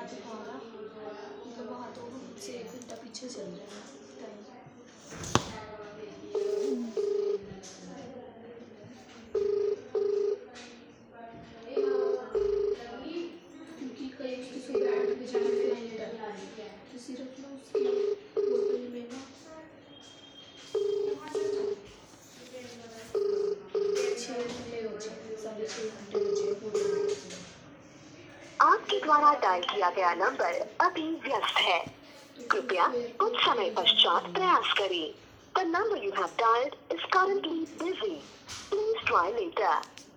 हमारा मतलब वहाँ तो से 1 घंटा पीछे चल रहा है टाइम। क्योंकि कल उसकी सुबह 8 बजे की फ्लाइट है, तो सिर्फ ना उसकी होटल में ना 6 घंटे बचे, 6.5 घंटे बचे होटल में। आपके द्वारा डायल किया गया नंबर अभी व्यस्त है, कृपया कुछ समय पश्चात प्रयास करें। The number you have dialed is currently busy. Please try later.